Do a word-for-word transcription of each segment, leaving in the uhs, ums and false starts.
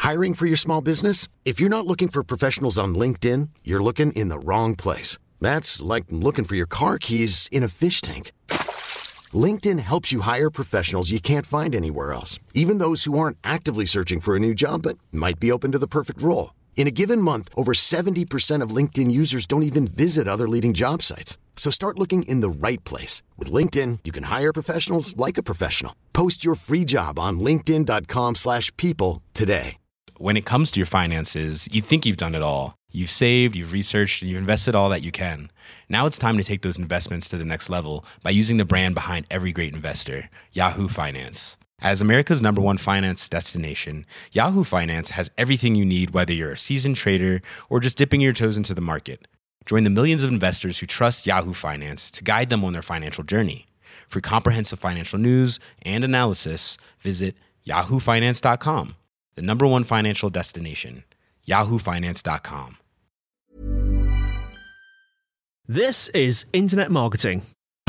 Hiring for your small business? If you're not looking for professionals on LinkedIn, you're looking in the wrong place. That's like looking for your car keys in a fish tank. LinkedIn helps you hire professionals you can't find anywhere else, even those who aren't actively searching for a new job but might be open to the perfect role. In a given month, over seventy percent of LinkedIn users don't even visit other leading job sites. So start looking in the right place. With LinkedIn, you can hire professionals like a professional. Post your free job on linkedin dot com slash people today. When it comes to your finances, you think you've done it all. You've saved, you've researched, and you've invested all that you can. Now it's time to take those investments to the next level by using the brand behind every great investor, Yahoo Finance. As America's number one finance destination, Yahoo Finance has everything you need, whether you're a seasoned trader or just dipping your toes into the market. Join the millions of investors who trust Yahoo Finance to guide them on their financial journey. For comprehensive financial news and analysis, visit yahoo finance dot com, the number one financial destination, yahoo finance dot com. This is Internet Marketing.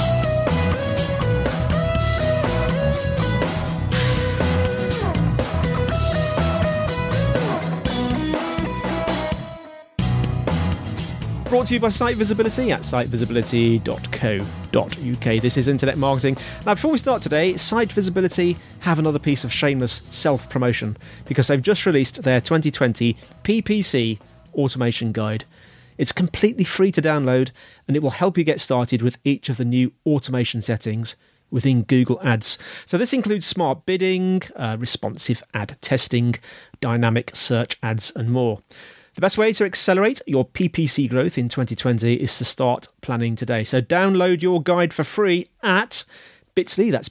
Brought to you by Site Visibility at site visibility dot co dot uk. This is Internet Marketing. Now, before we start today, Site Visibility have another piece of shameless self-promotion because they've just released their twenty twenty P P C Automation Guide. It's completely free to download, and it will help you get started with each of the new automation settings within Google Ads. So this includes smart bidding, uh, responsive ad testing, dynamic search ads, and more. The best way to accelerate your P P C growth in twenty twenty is to start planning today. So download your guide for free at bit.ly, that's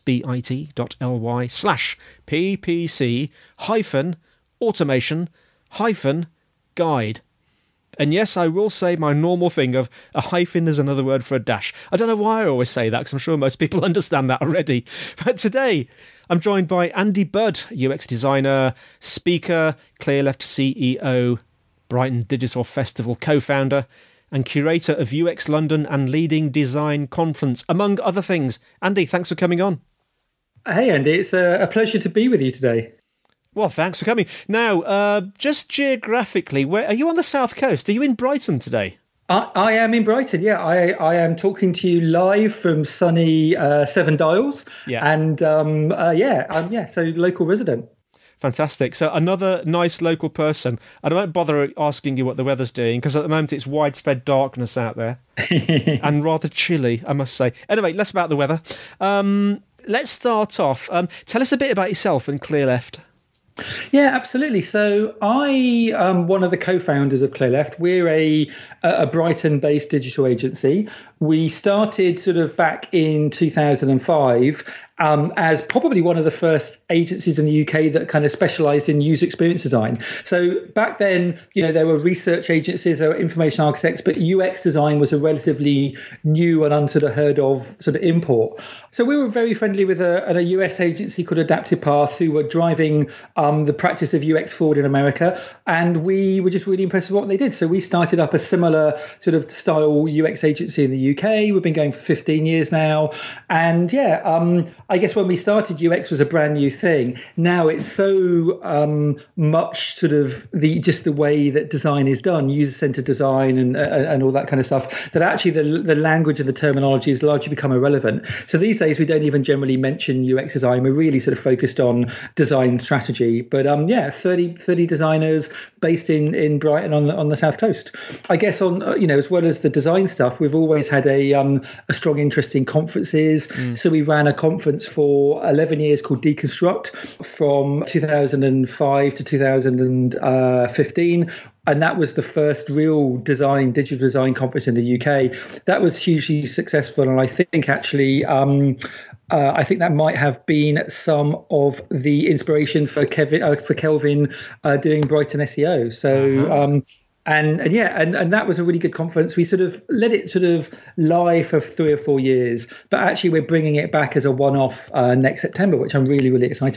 bit.ly slash ppc hyphen automation hyphen guide. And yes, I will say my normal thing of a hyphen is another word for a dash. I don't know why I always say that, because I'm sure most people understand that already. But today, I'm joined by Andy Budd, U X designer, speaker, ClearLeft C E O, Brighton Digital Festival co-founder, and curator of U X London and leading design conference, among other things. Andy, thanks for coming on. Hey, Andy, it's a, a pleasure to be with you today. Well, thanks for coming. Now, uh, just geographically, where are you on the south coast? Are you in Brighton today? I, I am in Brighton, yeah. I, I am talking to you live from sunny uh, Seven Dials. Yeah. And um, uh, yeah, um, yeah, so local resident. Fantastic. So another nice local person. I won't bother asking you what the weather's doing, because at the moment it's widespread darkness out there and rather chilly, I must say. Anyway, less about the weather. Um, let's start off. Um, tell us a bit about yourself and ClearLeft. Yeah, absolutely. So I am one of the co-founders of ClearLeft. We're a, a Brighton-based digital agency. We started sort of back in two thousand five um, as probably one of the first agencies in the U K that kind of specialised in user experience design. So back then, you know, there were research agencies, there were information architects, but U X design was a relatively new and unsort of heard of sort of import. So we were very friendly with a, a U S agency called Adaptive Path, who were driving um, the practice of U X forward in America. And we were just really impressed with what they did. So we started up a similar sort of style U X agency in the U K. We've been going for fifteen years now. And yeah, um, I guess when we started, U X was a brand new thing. Now it's so um, much sort of the just the way that design is done, user-centered design and, and and all that kind of stuff, that actually the the language and the terminology has largely become irrelevant. So these days we don't even generally mention U X design. We're really sort of focused on design strategy. But um, yeah, thirty, thirty designers based in in Brighton on the on the south coast. I guess on uh, you know as well as the design stuff, we've always had a um a strong interest in conferences. Mm. So we ran a conference for eleven years called Deconstruct from two thousand five to two thousand fifteen. And that was the first real design, digital design conference in the U K. That was hugely successful. And I think actually, um, uh, I think that might have been some of the inspiration for Kevin, uh, for Kelvin uh, doing Brighton S E O. So, uh-huh. um, And, and yeah, and, and that was a really good conference. We sort of let it sort of lie for three or four years, but actually we're bringing it back as a one-off uh, next September, which I'm really, really excited about.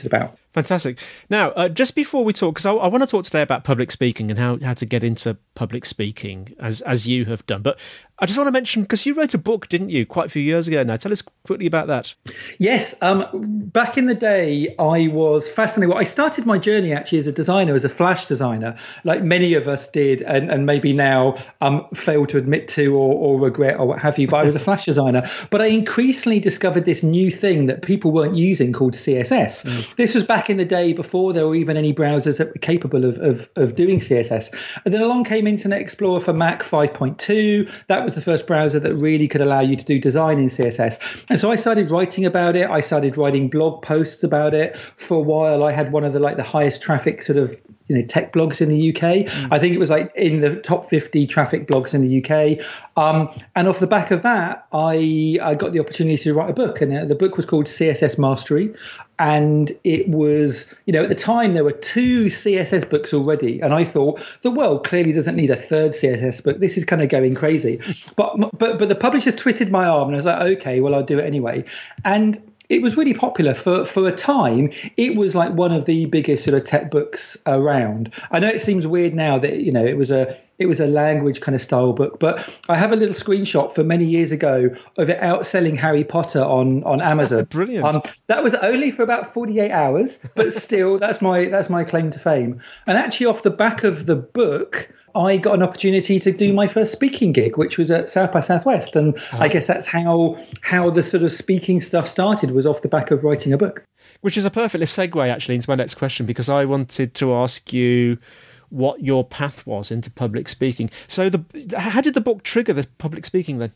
Fantastic. Now, uh, just before we talk, because I, I want to talk today about public speaking and how, how to get into public speaking, as as you have done. But I just want to mention, because you wrote a book, didn't you, quite a few years ago now. Tell us quickly about that. Yes. Um, back in the day, I was fascinated. Well, I started my journey actually as a designer, as a Flash designer, like many of us did, and, and maybe now um, fail to admit to or, or regret or what have you. But I was a Flash designer. But I increasingly discovered this new thing that people weren't using called C S S. Mm. This was back in the day before there were even any browsers that were capable of, of, of doing C S S. And then along came Internet Explorer for Mac five point two. That was the first browser that really could allow you to do design in C S S. And so I started writing about it. I started writing blog posts about it. For a while, I had one of the like the highest traffic sort of you know tech blogs in the U K. Mm. I think it was like in the top fifty traffic blogs in the U K. Um, and off the back of that, I, I got the opportunity to write a book. And uh, the book was called C S S Mastery. And it was, you know, at the time there were two C S S books already. And I thought the world clearly doesn't need a third C S S book. This is kind of going crazy. But but but the publishers twisted my arm and I was like, OK, well, I'll do it anyway. And it was really popular for, for a time. It was like one of the biggest sort of tech books around. I know it seems weird now that, you know, it was a it was a language kind of style book, but I have a little screenshot from many years ago of it outselling Harry Potter on, on Amazon. Brilliant. Um, that was only for about forty-eight hours, but still that's my that's my claim to fame. And actually off the back of the book, I got an opportunity to do my first speaking gig, which was at South by Southwest. And oh. I guess that's how how the sort of speaking stuff started, was off the back of writing a book. Which is a perfect segue, actually, into my next question, because I wanted to ask you what your path was into public speaking. So the how did the book trigger the public speaking then?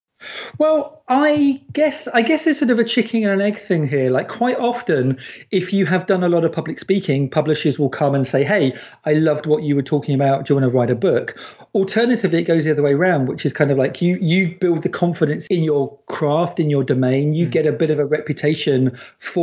Well, I guess I guess there's sort of a chicken and an egg thing here. Like quite often, if you have done a lot of public speaking, publishers will come and say, hey, I loved what you were talking about. Do you want to write a book? Alternatively, it goes the other way around, which is kind of like you you build the confidence in your craft, in your domain. You mm. get a bit of a reputation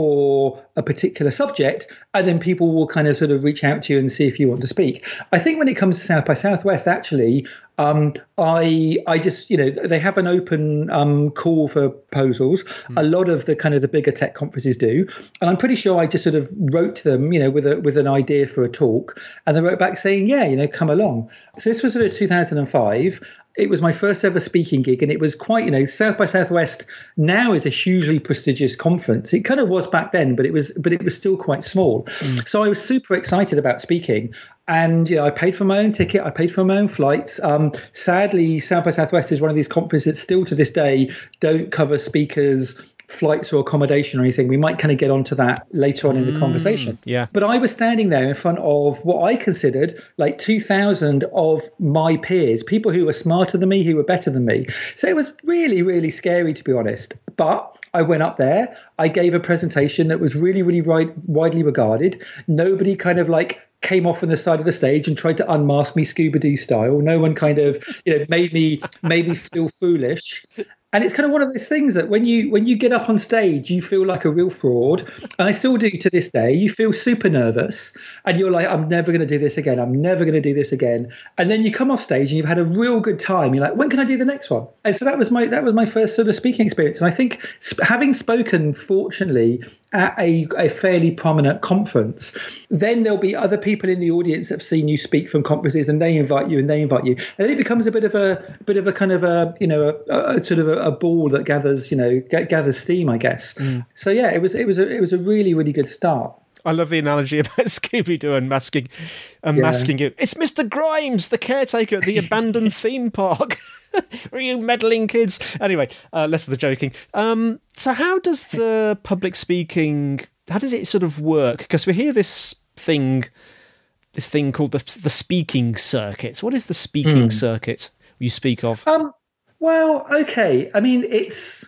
for a particular subject, and then people will kind of sort of reach out to you and see if you want to speak. I think when it comes to South by Southwest, actually, Um, I I just, you know, they have an open um, call for proposals. Mm. A lot of the kind of the bigger tech conferences do. And I'm pretty sure I just sort of wrote to them, you know, with a with an idea for a talk. And they wrote back saying, yeah, you know, come along. So this was sort of two thousand five. It was my first ever speaking gig, and it was quite, you know, South by Southwest now is a hugely prestigious conference. It kind of was back then, but it was but it was still quite small. Mm. So I was super excited about speaking. And, you know, I paid for my own ticket. I paid for my own flights. Um, sadly, South by Southwest is one of these conferences that still to this day don't cover speakers' flights or accommodation or anything. We might kind of get onto that later on in the mm, conversation. Yeah. But I was standing there in front of what I considered like two thousand of my peers, people who were smarter than me, who were better than me. So it was really, really scary, to be honest. But I went up there. I gave a presentation that was really, really wide, widely regarded. Nobody kind of like came off on the side of the stage and tried to unmask me Scooby-Doo style. No one kind of, you know, made me made me feel foolish. And it's kind of one of those things that when you when you get up on stage, you feel like a real fraud. And I still do to this day. You feel super nervous and you're like, I'm never going to do this again. I'm never going to do this again. And then you come off stage and you've had a real good time. You're like, when can I do the next one? And so that was my that was my first sort of speaking experience. And I think sp- having spoken, fortunately, at a, a fairly prominent conference, then there'll be other people in the audience that have seen you speak from conferences, and they invite you and they invite you. And then it becomes a bit of a, a bit of a kind of a, you know, a, a sort of a, a ball that gathers, you know, g- gathers steam, I guess. Mm. So yeah, it was it was a, it was a really, really good start. I love the analogy about Scooby-Doo and masking, and yeah. masking it. It's Mister Grimes, the caretaker at the abandoned theme park. Are you meddling kids? Anyway, uh, less of the joking. Um, so how does the public speaking, how does it sort of work? Because we hear this thing, this thing called the the speaking circuit. What is the speaking mm. circuit you speak of? Um, well, okay. I mean, it's,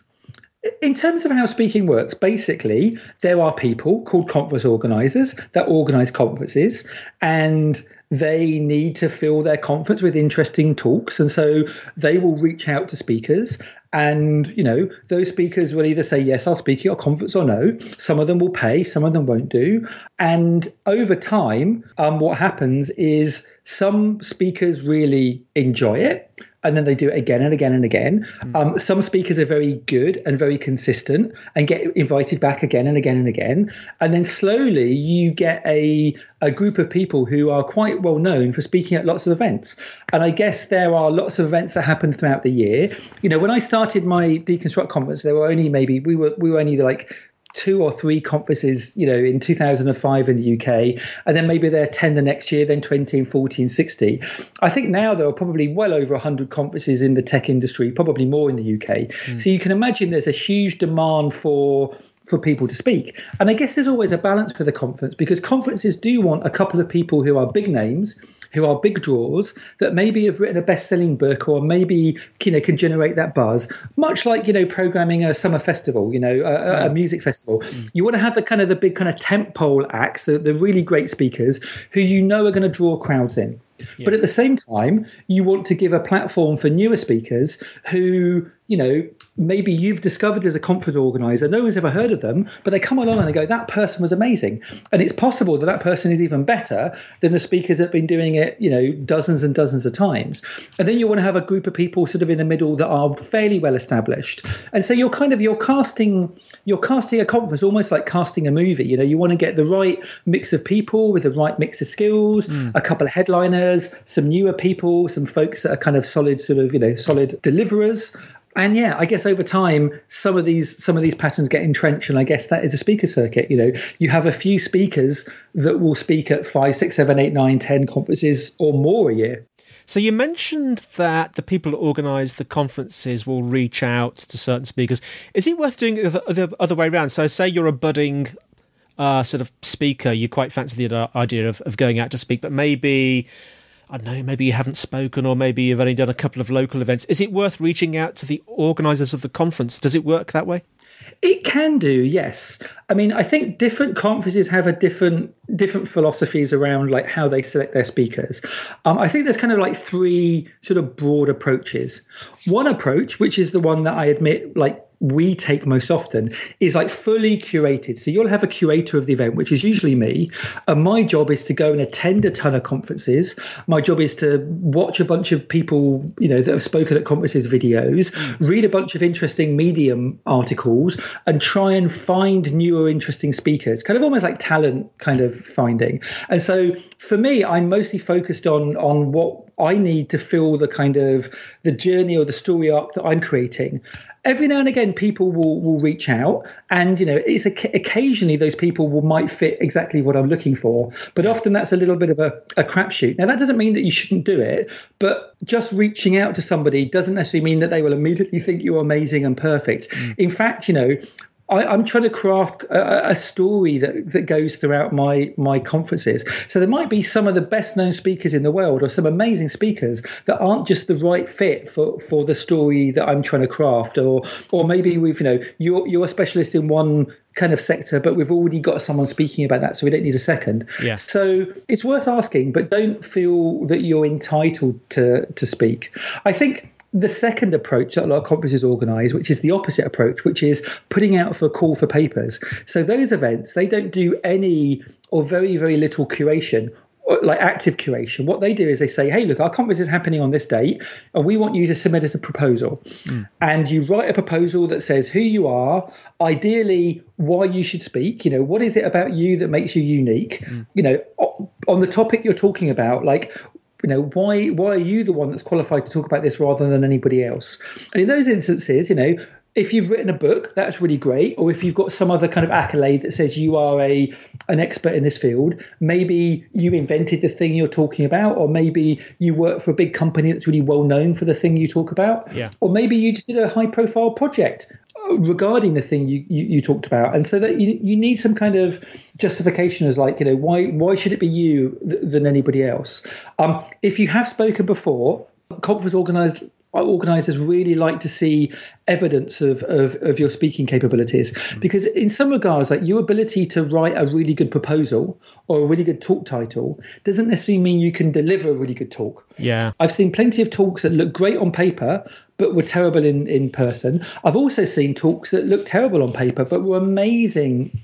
in terms of how speaking works, basically, there are people called conference organisers that organise conferences, and they need to fill their conference with interesting talks. And so they will reach out to speakers, and, you know, those speakers will either say, yes, I'll speak at your conference, or no. Some of them will pay, some of them won't do. And over time, um, what happens is some speakers really enjoy it. and then they do it again and again and again. Mm. Um, some speakers are very good and very consistent and get invited back again and again and again. And then slowly you get a, a group of people who are quite well known for speaking at lots of events. And I guess there are lots of events that happen throughout the year. You know, when I started my Deconstruct conference, there were only maybe, we were, we were only like two or three conferences, you know, in two thousand five in the U K, and then maybe there are ten the next year, then twenty and forty and sixty. I think now there are probably well over one hundred conferences in the tech industry, probably more in the U K. Mm. So you can imagine there's a huge demand for for people to speak. And I guess there's always a balance for the conference, because conferences do want a couple of people who are big names, who are big draws, that maybe have written a best-selling book, or maybe, you know, can generate that buzz. Much like, you know, programming a summer festival, you know, a, mm. a music festival. Mm. You want to have the kind of the big kind of tentpole acts, the, the really great speakers who you know are going to draw crowds in. Yeah. But at the same time, you want to give a platform for newer speakers who, you know, maybe you've discovered as a conference organizer, no one's ever heard of them, but they come along and they go, that person was amazing. And it's possible that that person is even better than the speakers that have been doing it, you know, dozens and dozens of times. And then you want to have a group of people sort of in the middle that are fairly well established. And so you're kind of, you're casting, you're casting a conference almost like casting a movie. You know, you want to get the right mix of people with the right mix of skills, mm. a couple of headliners, some newer people, some folks that are kind of solid sort of, you know, solid deliverers. And yeah, I guess over time, some of these some of these patterns get entrenched, and I guess that is a speaker circuit. You know, you have a few speakers that will speak at five, six, seven, eight, nine, ten conferences or more a year. So you mentioned that the people that organise the conferences will reach out to certain speakers. Is it worth doing it the other way around? So say you're a budding uh, sort of speaker, you quite fancy the idea of, of going out to speak, but maybe, I don't know, maybe you haven't spoken, or maybe you've only done a couple of local events. Is it worth reaching out to the organisers of the conference? Does it work that way? It can do, yes. I mean, I think different conferences have a different different philosophies around like how they select their speakers. Um, I think there's kind of like three sort of broad approaches. One approach, which is the one that I admit, like, we take most often, is like fully curated. So you'll have a curator of the event, which is usually me. And my job is to go and attend a ton of conferences. My job is to watch a bunch of people, you know, that have spoken at conferences videos, mm. read a bunch of interesting Medium articles, and try and find newer, interesting speakers, kind of almost like talent kind of finding. And so for me, I'm mostly focused on on what I need to fill the kind of the journey or the story arc that I'm creating. Every now and again, people will will reach out, and you know, it's a, occasionally those people will might fit exactly what I'm looking for. But often that's a little bit of a, a crapshoot. Now that doesn't mean that you shouldn't do it, but just reaching out to somebody doesn't necessarily mean that they will immediately think you're amazing and perfect. Mm. In fact, you know, I, I'm trying to craft a, a story that, that goes throughout my my conferences. So there might be some of the best known speakers in the world, or some amazing speakers that aren't just the right fit for, for the story that I'm trying to craft. Or or maybe we've, you know, you're you're a specialist in one kind of sector, but we've already got someone speaking about that, so we don't need a second. Yeah. So it's worth asking, but don't feel that you're entitled to to speak. I think the second approach that a lot of conferences organise, which is the opposite approach, which is putting out for a call for papers. So those events, they don't do any or very, very little curation, like active curation. What they do is they say, hey, look, our conference is happening on this date, and we want you to submit us a proposal. Mm. And you write a proposal that says who you are, ideally why you should speak, you know, what is it about you that makes you unique? Mm. You know, on the topic you're talking about, like, you know, why why are you the one that's qualified to talk about this rather than anybody else? And in those instances, you know, if you've written a book, that's really great. Or if you've got some other kind of accolade that says you are a an expert in this field, maybe you invented the thing you're talking about, or maybe you work for a big company that's really well known for the thing you talk about. Yeah. Or maybe you just did a high profile project regarding the thing you, you, you talked about. And so that you you need some kind of justification as like, you know, why why should it be you th- than anybody else? Um, if you have spoken before, conference organized organisers really like to see evidence of, of, of your speaking capabilities, mm. because in some regards, like your ability to write a really good proposal or a really good talk title doesn't necessarily mean you can deliver a really good talk. Yeah, I've seen plenty of talks that look great on paper but were terrible in, in person. I've also seen talks that look terrible on paper but were amazing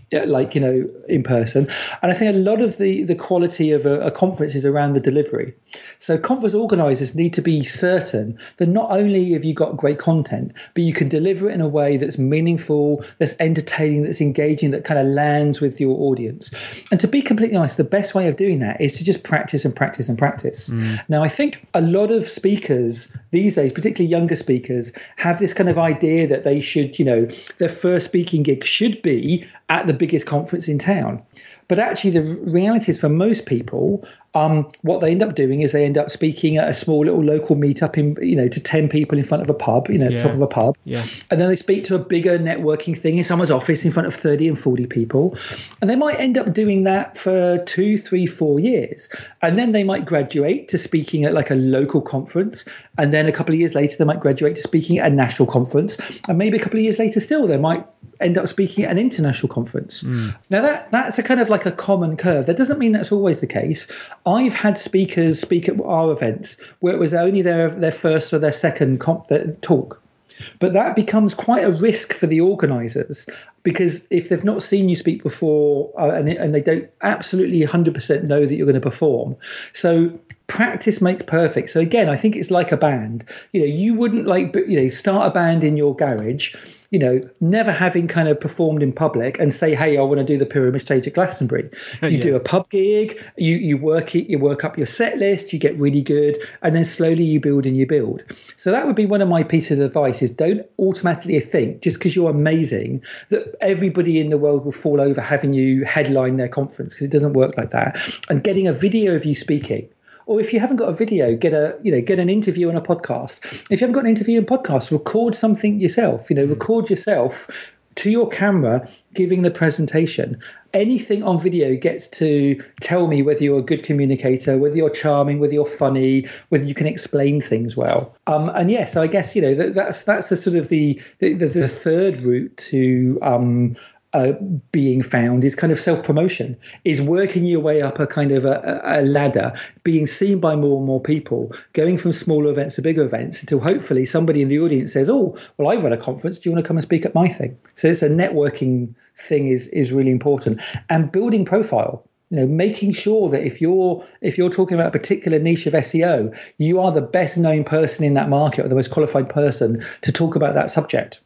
like, you know, in person. And I think a lot of the, the quality of a, a conference is around the delivery. So conference organizers need to be certain that not only have you got great content, but you can deliver it in a way that's meaningful, that's entertaining, that's engaging, that kind of lands with your audience. And to be completely honest, the best way of doing that is to just practice and practice and practice. Mm. Now, I think a lot of speakers these days, particularly younger speakers, have this kind of idea that they should, you know, their first speaking gig should be at the biggest conference in town. But actually, the reality is for most people, um, what they end up doing is they end up speaking at a small little local meetup in, you know, to ten people in front of a pub, you know, yeah. top of a pub. Yeah. And then they speak to a bigger networking thing in someone's office in front of thirty and forty people. And they might end up doing that for two, three, four years. And then they might graduate to speaking at like a local conference. And then a couple of years later, they might graduate to speaking at a national conference. And maybe a couple of years later still, they might end up speaking at an international conference. Mm. Now, that that's a kind of like a common curve. That doesn't mean that's always the case. I've had speakers speak at our events where it was only their, their first or their second comp, their talk. But that becomes quite a risk for the organisers, because if they've not seen you speak before uh, and, and they don't absolutely one hundred percent know that you're going to perform. So practice makes perfect. So again, I think it's like a band. You know, you wouldn't like, you know, start a band in your garage, you know, never having kind of performed in public and say, hey, I want to do the Pyramid Stage at Glastonbury. You yeah. do a pub gig, you you work it, you work up your set list, you get really good, and then slowly you build and you build. So that would be one of my pieces of advice: is don't automatically think just because you're amazing that everybody in the world will fall over having you headline their conference, because it doesn't work like that. And getting a video of you speaking, or if you haven't got a video, get a you know get an interview on a podcast. If you haven't got an interview and podcast, record something yourself. You know, record yourself to your camera giving the presentation. Anything on video gets to tell me whether you're a good communicator, whether you're charming, whether you're funny, whether you can explain things well. Um, and yes, yeah, so I guess you know that, that's that's the sort of the the, the third route to um, Uh, being found is kind of self-promotion, is working your way up a kind of a, a ladder, being seen by more and more people, going from smaller events to bigger events until hopefully somebody in the audience says, oh, well, I run a conference. Do you want to come and speak at my thing? So it's a networking thing is is really important. And building profile. You know, making sure that if you're if you're talking about a particular niche of S E O, you are the best known person in that market, or the most qualified person to talk about that subject.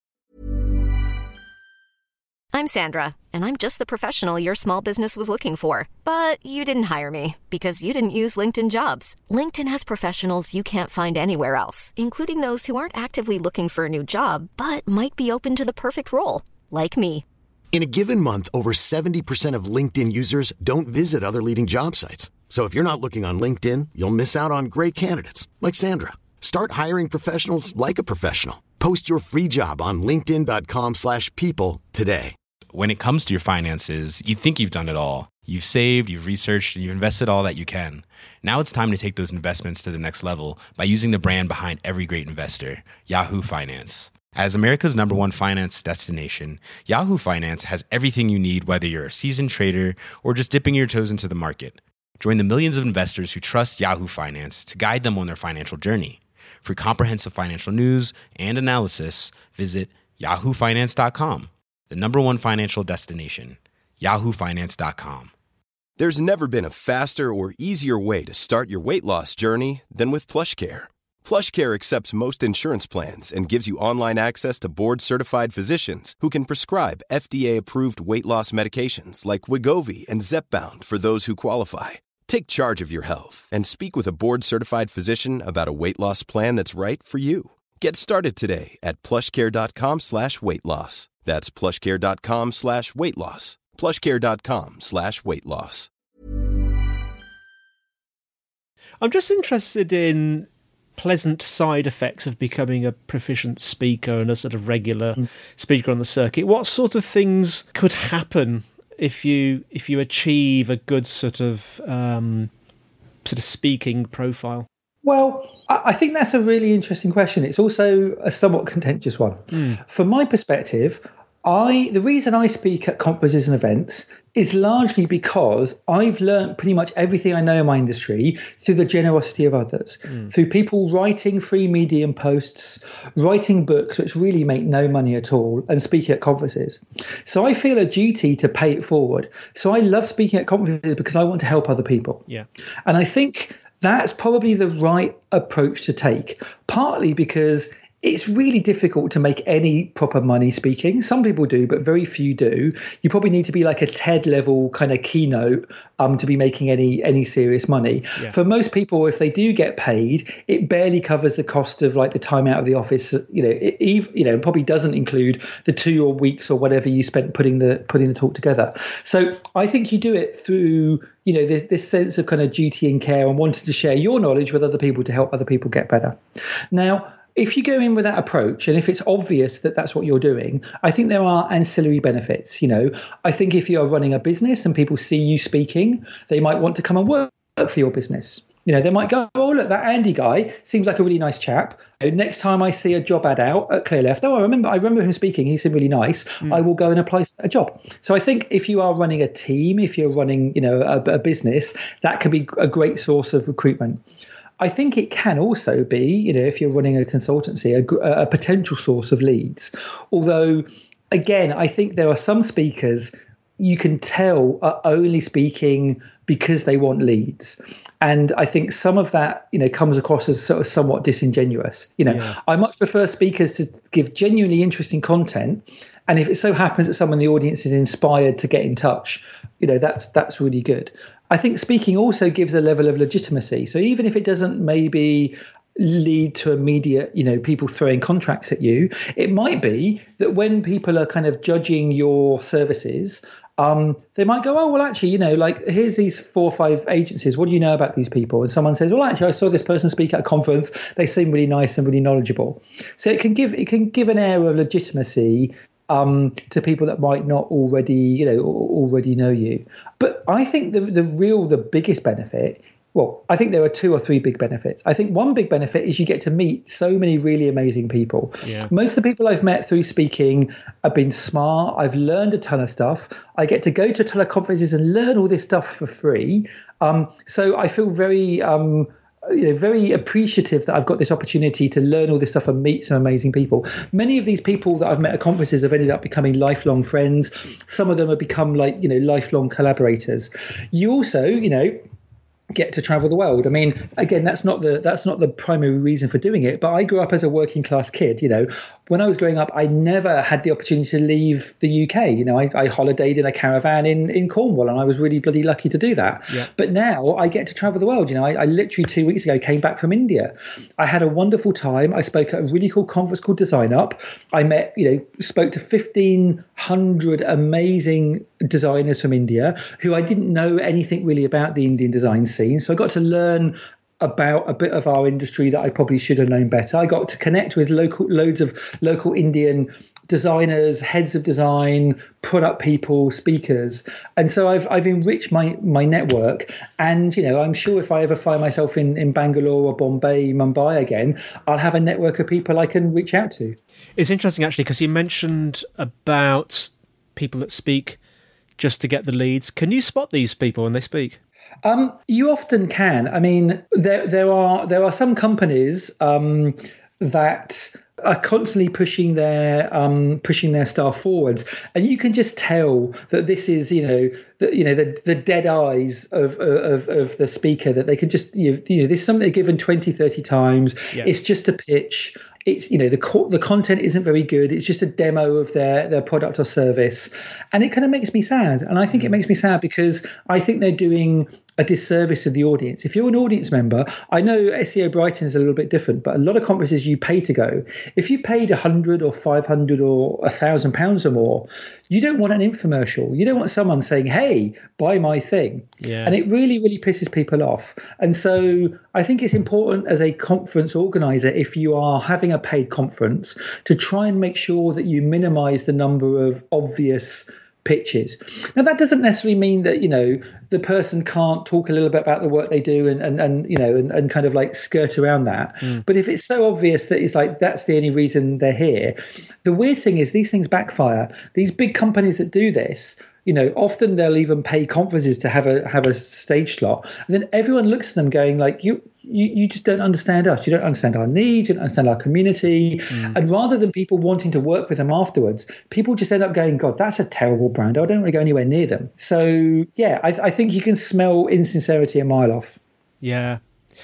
I'm Sandra, and I'm just the professional your small business was looking for. But you didn't hire me because you didn't use LinkedIn Jobs. LinkedIn has professionals you can't find anywhere else, including those who aren't actively looking for a new job, but might be open to the perfect role, like me. In a given month, over seventy percent of LinkedIn users don't visit other leading job sites. So if you're not looking on LinkedIn, you'll miss out on great candidates like Sandra. Start hiring professionals like a professional. Post your free job on linkedin dot com slash people today. When it comes to your finances, you think you've done it all. You've saved, you've researched, and you've invested all that you can. Now it's time to take those investments to the next level by using the brand behind every great investor, Yahoo Finance. As America's number one finance destination, Yahoo Finance has everything you need, whether you're a seasoned trader or just dipping your toes into the market. Join the millions of investors who trust Yahoo Finance to guide them on their financial journey. For comprehensive financial news and analysis, visit yahoo finance dot com. The number one financial destination, yahoo finance dot com. There's never been a faster or easier way to start your weight loss journey than with PlushCare. PlushCare accepts most insurance plans and gives you online access to board-certified physicians who can prescribe F D A-approved weight loss medications like Wegovy and Zepbound for those who qualify. Take charge of your health and speak with a board-certified physician about a weight loss plan that's right for you. Get started today at plushcare.com slash weight loss. That's plushcare.com slash weight loss. plushcare.com slash weight loss. I'm just interested in pleasant side effects of becoming a proficient speaker and a sort of regular mm. speaker on the circuit. What sort of things could happen if you if you achieve a good sort of um, sort of speaking profile? Well, I think that's a really interesting question. It's also a somewhat contentious one. Mm. From my perspective, I the reason I speak at conferences and events is largely because I've learned pretty much everything I know in my industry through the generosity of others, mm. through people writing free Medium posts, writing books which really make no money at all, and speaking at conferences. So I feel a duty to pay it forward. So I love speaking at conferences because I want to help other people. Yeah. And I think that's probably the right approach to take, partly because it's really difficult to make any proper money speaking. Some people do, but very few do. You probably need to be like a TED level kind of keynote um, to be making any any serious money. Yeah. For most people, if they do get paid, it barely covers the cost of like the time out of the office. You know, it, you know, probably doesn't include the two or weeks or whatever you spent putting the putting the talk together. So I think you do it through, you know, this this sense of kind of duty and care and wanting to share your knowledge with other people to help other people get better. Now, if you go in with that approach, and if it's obvious that that's what you're doing, I think there are ancillary benefits. You know, I think if you're running a business and people see you speaking, they might want to come and work for your business. You know, they might go, oh, look, that Andy guy seems like a really nice chap. Next time I see a job ad out at Clearleft, oh, I remember, I remember him speaking. He seemed really nice. Mm. I will go and apply for a job. So I think if you are running a team, if you're running, you know, a, a business, that can be a great source of recruitment. I think it can also be, you know, if you're running a consultancy, a, a potential source of leads. Although, again, I think there are some speakers you can tell are only speaking because they want leads. And I think some of that, you know, comes across as sort of somewhat disingenuous. You know, yeah. I much prefer speakers to give genuinely interesting content. And if it so happens that someone in the audience is inspired to get in touch, you know, that's that's really good. I think speaking also gives a level of legitimacy. So even if it doesn't maybe lead to immediate, you know, people throwing contracts at you, it might be that when people are kind of judging your services, um, they might go, oh, well, actually, you know, like here's these four or five agencies. What do you know about these people? And someone says, well, actually, I saw this person speak at a conference. They seem really nice and really knowledgeable. So it can give it can give an air of legitimacy Um, to people that might not already, you know, already know you. But I think the the real, the biggest benefit, well, I think there are two or three big benefits. I think one big benefit is you get to meet so many really amazing people. Yeah. Most of the people I've met through speaking have been smart. I've learned a ton of stuff. I get to go to a ton of conferences and learn all this stuff for free. Um, so I feel very... Um, you know, very appreciative that I've got this opportunity to learn all this stuff and meet some amazing people. Many of these people that I've met at conferences have ended up becoming lifelong friends. Some of them have become like, you know, lifelong collaborators. You also, you know, get to travel the world. I mean, again, that's not the that's not the primary reason for doing it, but I grew up as a working class kid. You know, when I was growing up, I never had the opportunity to leave the U K. You know, I, I holidayed in a caravan in, in Cornwall, and I was really bloody lucky to do that. Yeah. But now I get to travel the world. You know, I, I literally two weeks ago came back from India. I had a wonderful time. I spoke at a really cool conference called Design Up. I met, you know, spoke to fifteen hundred amazing designers from India who I didn't know anything really about the Indian design scene. So I got to learn about a bit of our industry that I probably should have known better. I got to connect with local loads of local Indian designers, heads of design, product people, speakers. And so I've I've enriched my my network. And, you know, I'm sure if I ever find myself in, in Bangalore or Bombay, Mumbai again, I'll have a network of people I can reach out to. It's interesting, actually, because you mentioned about people that speak just to get the leads. Can you spot these people when they speak? Um, you often can. I mean, there there are there are some companies um, that are constantly pushing their um, pushing their staff forwards, and you can just tell that this is, you know, the, you know the the dead eyes of of of the speaker, that they can just, you know, you know this is something they're given twenty, thirty times. Yeah. It's just a pitch. It's, you know, the co- the content isn't very good. It's just a demo of their, their product or service. And it kind of makes me sad. And I think it makes me sad because I think they're doing a disservice to the audience. If you're an audience member, I know S E O Brighton is a little bit different, but a lot of conferences you pay to go. If you paid one hundred or five hundred or one thousand pounds or more, you don't want an infomercial. You don't want someone saying, hey, buy my thing. Yeah. And it really, really pisses people off. And so I think it's important as a conference organizer, if you are having a paid conference, to try and make sure that you minimize the number of obvious pitches. Now, that doesn't necessarily mean that, you know, the person can't talk a little bit about the work they do and, and, and you know, and, and kind of like skirt around that. Mm. But if it's so obvious that it's like, that's the only reason they're here, the weird thing is these things backfire. These big companies that do this, you know, often they'll even pay conferences to have a have a stage slot. And then everyone looks at them going like, you you, you just don't understand us. You don't understand our needs. You don't understand our community. Mm. And rather than people wanting to work with them afterwards, people just end up going, God, that's a terrible brand. I don't want to go anywhere near them. So, yeah, I, I think you can smell insincerity a mile off. Yeah.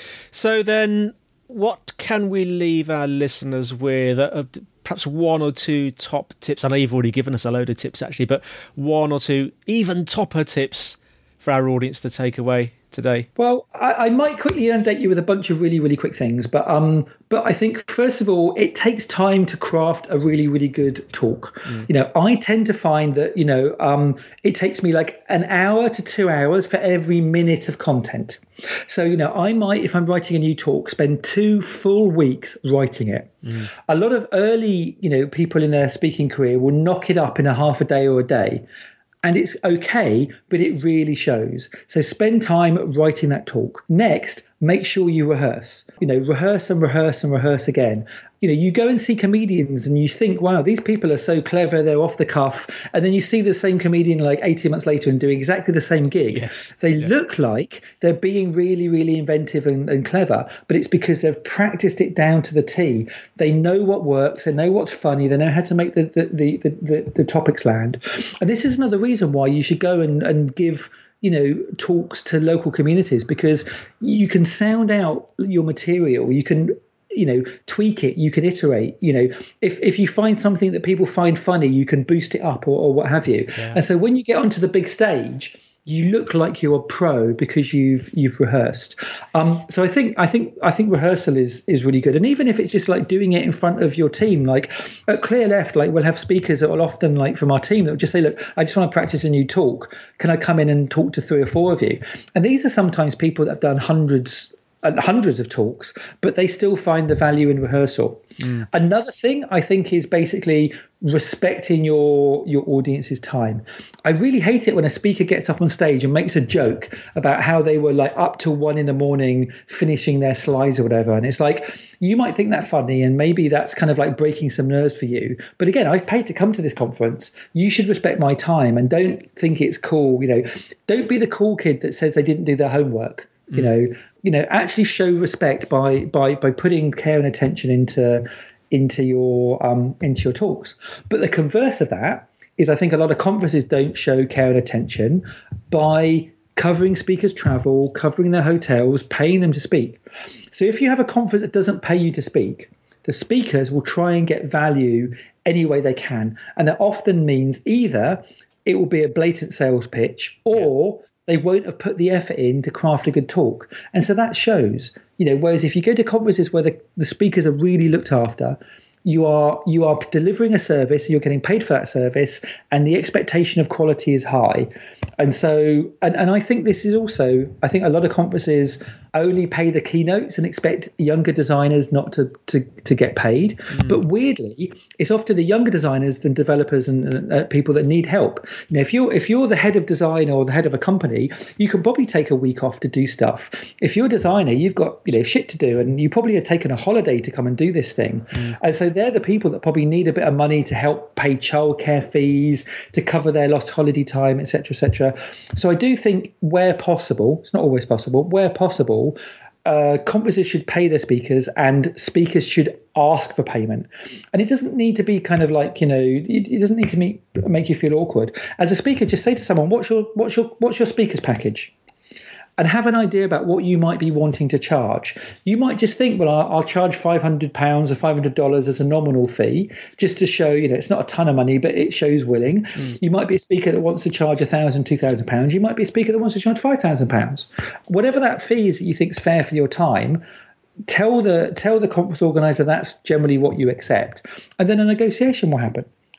So then what can we leave our listeners with? Uh, perhaps one or two top tips. I know you've already given us a load of tips, actually, but one or two even topper tips for our audience to take away today? Well, I, I might quickly inundate you with a bunch of really, really quick things, but um, but I think first of all, it takes time to craft a really, really good talk. Mm. You know, I tend to find that you know um, it takes me like an hour to two hours for every minute of content. So you know, I might, if I'm writing a new talk, spend two full weeks writing it. Mm. A lot of early, you know, people in their speaking career will knock it up in a half a day or a day. And it's okay, but it really shows. So spend time writing that talk. Next, make sure you rehearse. You know, rehearse and rehearse and rehearse again. You know, you go and see comedians and you think, wow, these people are so clever, they're off the cuff. And then you see the same comedian like eighteen months later and doing exactly the same gig. Yes. They yeah. look like they're being really, really inventive and, and clever, but it's because they've practiced it down to the T. They know what works, they know what's funny, they know how to make the the the, the, the, the topics land. And this is another reason why you should go and, and give you know, talks to local communities, because you can sound out your material. You can, you know, tweak it. You can iterate, you know, if, if you find something that people find funny, you can boost it up or, or what have you. Yeah. And so when you get onto the big stage, you look like you're a pro because you've you've rehearsed. Um, so I think I think I think rehearsal is is really good. And even if it's just like doing it in front of your team, like at Clear Left, like we'll have speakers that will often like from our team that will just say, look, I just want to practice a new talk. Can I come in and talk to three or four of you? And these are sometimes people that have done hundreds and hundreds of talks, but they still find the value in rehearsal. Mm. Another thing I think is basically respecting your your audience's time. I really hate it when a speaker gets up on stage and makes a joke about how they were like up till one in the morning finishing their slides or whatever. And it's like, you might think that funny and maybe that's kind of like breaking some nerves for you. But again, I've paid to come to this conference. You should respect my time and don't think it's cool. You know, don't be the cool kid that says they didn't do their homework. Mm. You know, you know, actually show respect by by by putting care and attention into into your um into your talks. But the converse of that is, I think a lot of conferences don't show care and attention by covering speakers' travel, covering their hotels, paying them to speak. So if you have a conference that doesn't pay you to speak, the speakers will try and get value any way they can, and that often means either it will be a blatant sales pitch or yeah. they won't have put the effort in to craft a good talk. And so that shows, you know, whereas if you go to conferences where the, the speakers are really looked after, you are you are delivering a service, you're getting paid for that service, and the expectation of quality is high. And so, and, and I think this is also, I think a lot of conferences only pay the keynotes and expect younger designers not to to, to get paid. Mm. But weirdly, it's often the younger designers than developers and, and uh, people that need help. You know, if you're if you're the head of design or the head of a company, you can probably take a week off to do stuff. If you're a designer, you've got you know shit to do, and you probably have taken a holiday to come and do this thing. Mm. And so they're the people that probably need a bit of money to help pay childcare fees, to cover their lost holiday time, et cetera, et cetera. So I do think where possible, it's not always possible, where possible, uh, conferences should pay their speakers and speakers should ask for payment. And it doesn't need to be kind of like, you know, it, it doesn't need to make, make you feel awkward. As a speaker, just say to someone, what's your, what's your, what's your speaker's package? And have an idea about what you might be wanting to charge. You might just think, well, I'll, I'll charge five hundred pounds or five hundred dollars as a nominal fee, just to show, you know, it's not a ton of money, but it shows willing. Mm. You might be a speaker that wants to charge one thousand, two thousand pounds. You might be a speaker that wants to charge five thousand pounds. Whatever that fee is that you think is fair for your time, tell the tell the conference organizer that's generally what you accept. And then a negotiation will happen.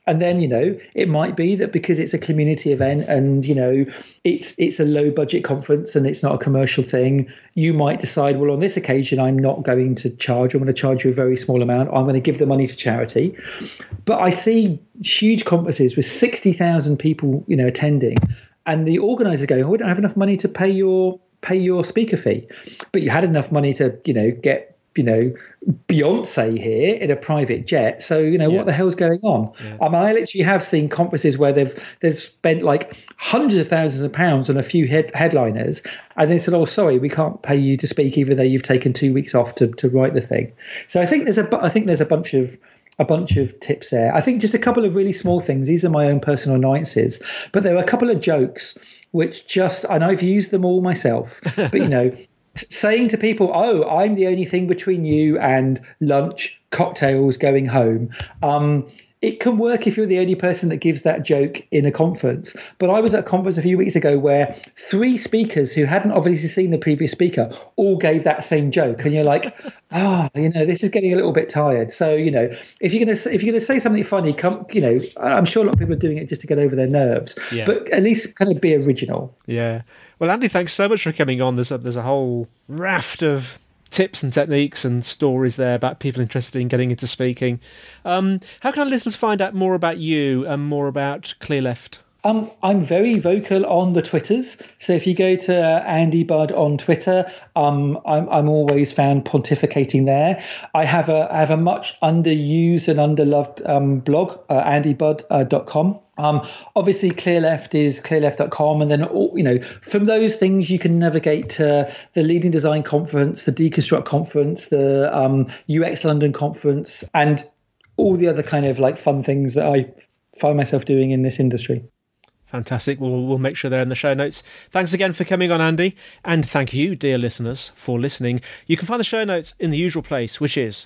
And then, you know, it might be that because it's a community event and, you know, it's it's a low budget conference and it's not a commercial thing, you might decide, well, on this occasion, I'm not going to charge. I'm going to charge you a very small amount. I'm going to give the money to charity. But I see huge conferences with sixty thousand people, you know, attending, and the organizer going, oh, we don't have enough money to pay your pay your speaker fee. But you had enough money to, you know, get you know, Beyonce here in a private jet. So, you know, yeah. what the hell's going on? Yeah. I mean, I literally have seen conferences where they've they've spent like hundreds of thousands of pounds on a few head, headliners. And they said, oh, sorry, we can't pay you to speak, even though you've taken two weeks off to, to write the thing. So I think there's a, I think there's a bunch of, a bunch of tips there. I think just a couple of really small things. These are my own personal annoyances, but there are a couple of jokes which just, and I've used them all myself, but you know, saying to people, oh, I'm the only thing between you and lunch, cocktails, going home. Um, it can work if you're the only person that gives that joke in a conference. But I was at a conference a few weeks ago where three speakers who hadn't obviously seen the previous speaker all gave that same joke. And you're like, ah, oh, you know, this is getting a little bit tired. So, you know, if you're going to if you're going to say something funny, come, you know, I'm sure a lot of people are doing it just to get over their nerves. Yeah. But at least kind of be original. Yeah. Well, Andy, thanks so much for coming on. There's a, there's a whole raft of tips and techniques and stories there about people interested in getting into speaking. Um, how can our listeners find out more about you and more about Clearleft? Um, I'm very vocal on the Twitters. So if you go to Andy Budd on Twitter, um, I'm, I'm always found pontificating there. I have a I have a much underused and underloved um, blog, uh, andy budd dot com. Um, obviously, Clearleft is clearleft dot com, and then all, you know, from those things you can navigate to the Leading Design Conference, the Deconstruct Conference, the um, U X London Conference, and all the other kind of like fun things that I find myself doing in this industry. Fantastic. We'll, we'll make sure they're in the show notes. Thanks again for coming on, Andy. And thank you, dear listeners, for listening. You can find the show notes in the usual place, which is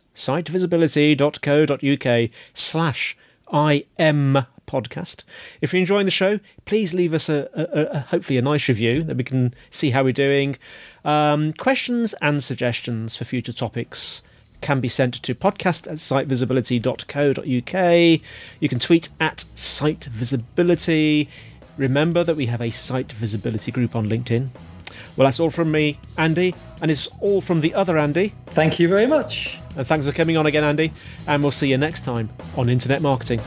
sitevisibility.co.uk slash IM podcast. If you're enjoying the show, please leave us a, a, a hopefully a nice review that we can see how we're doing. Um, questions and suggestions for future topics can be sent to podcast at sitevisibility.co.uk. You can tweet at sitevisibility. Remember that we have a Site Visibility group on LinkedIn. Well, that's all from me, Andy, and it's all from the other Andy. Thank you very much. And thanks for coming on again, Andy, and we'll see you next time on Internet Marketing.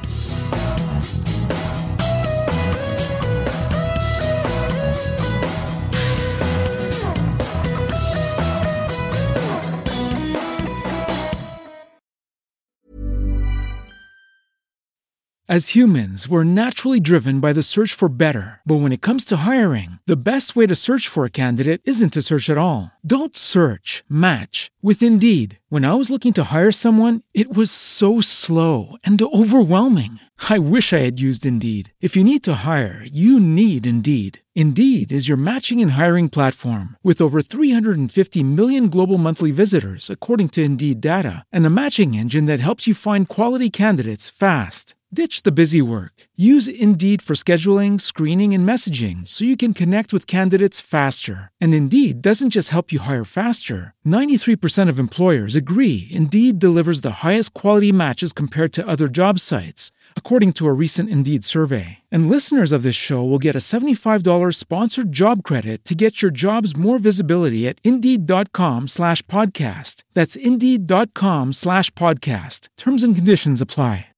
As humans, we're naturally driven by the search for better. But when it comes to hiring, the best way to search for a candidate isn't to search at all. Don't search, match with Indeed. When I was looking to hire someone, it was so slow and overwhelming. I wish I had used Indeed. If you need to hire, you need Indeed. Indeed is your matching and hiring platform with over three hundred fifty million global monthly visitors, according to Indeed data, and a matching engine that helps you find quality candidates fast. Ditch the busy work. Use Indeed for scheduling, screening, and messaging so you can connect with candidates faster. And Indeed doesn't just help you hire faster. ninety-three percent of employers agree Indeed delivers the highest quality matches compared to other job sites, according to a recent Indeed survey. And listeners of this show will get a seventy-five dollars sponsored job credit to get your jobs more visibility at Indeed.com slash podcast. That's Indeed.com slash podcast. Terms and conditions apply.